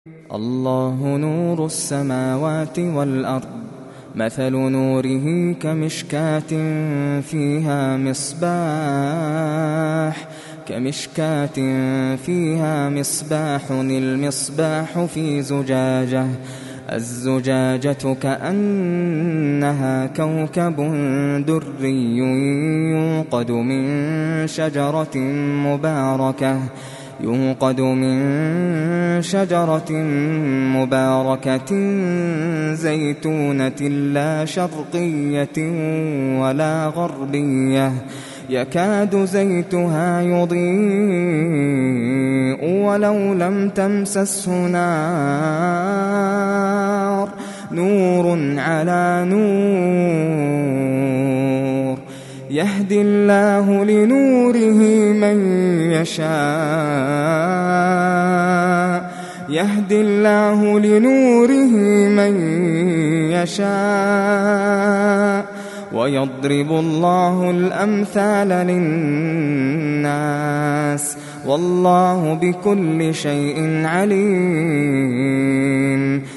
الله نور السماوات والأرض مثل نوره كمشكاة فيها مصباح المصباح في زجاجة الزجاجة كأنها كوكب دري يوقد من شجرة مباركة زيتونة لا شرقية ولا غربية يكاد زيتها يضيء ولو لم تمسسه نار نور على نور يهدي الله لنوره من يشاء ويضرب الله الأمثال للناس والله بكل شيء عليم